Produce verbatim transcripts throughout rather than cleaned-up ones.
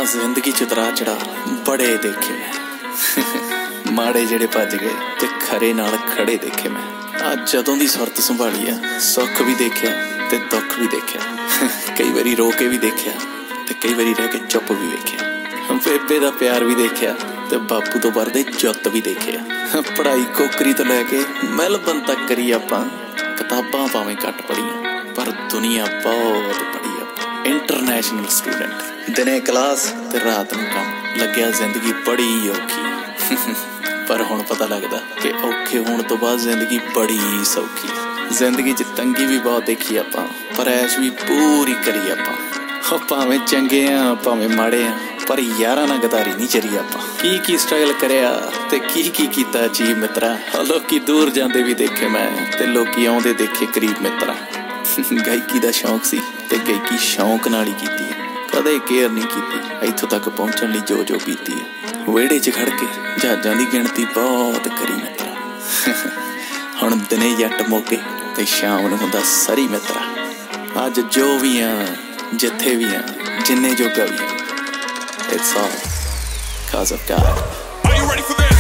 जिंदगी च उतरा चढ़ा बड़े देखे मैं माड़े जेड़े भज गए ते खरे नाल खड़े देखे मैं। अज जदों दी सुरत संभाली है सुख भी देखिया ते दुख भी देखिया कई बारी रो के भी देखिया ते कई बारी रह के चुप भी वेखिया। बेबे दा प्यार भी देखिया ते बापू तो बढ़दे जुत्त भी देखिया। पढ़ाई कोकरी तो लैके मैलबन तक करी आपां किताबां भावें घट पढ़ियां पर दुनिया बहुत पढ़ी आपां। इंटरनेशनल स्टूडेंट दिने क्लास ते रात नूं काम लग्या जिंदगी बड़ी औखी पर हुण पता लगदा कि औखे होण तो बाद जिंदगी बड़ी सौखी। जिंदगी च तंगी भी बहुत देखी आपां पर ऐश भी पूरी करी आपां। भावें चंगे आ भावें माड़े आ पर यारां नाल गदारी नहीं चरी आपां। की की स्ट्रगल करिया ते की की कीता अचीव मित्रा। लोकी दूर जांदे भी देखे मैं ते लोकी आउंदे देखे करीब मित्रा। गायकी दा शौक सी ते गायकी शौक नाल ही कीती है कदे केयर नहीं की इत्थों तक पहुंचण लई जो जो पीती है। वेड़े च खड़ के जहाजां दी गिणती बहुत करी मित्रा। हुण दिने जट मोके ते शाम नूं हुंदा सरी मित्रा। अज जो भी आ जिथे भी आ जिन्ने जोगा भी आ it's all cause of God. Are you ready for this?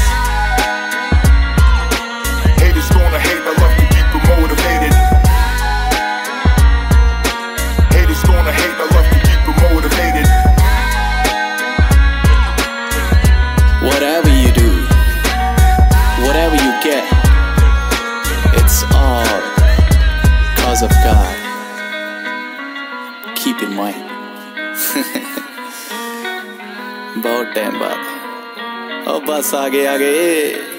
Haters gonna hate, I love to keep them motivated. Haters gonna hate, I love to keep them motivated. Whatever you do, whatever you get, it's all cause of God. Keep in mind. बहुत time बाद ओ बस आगे आगे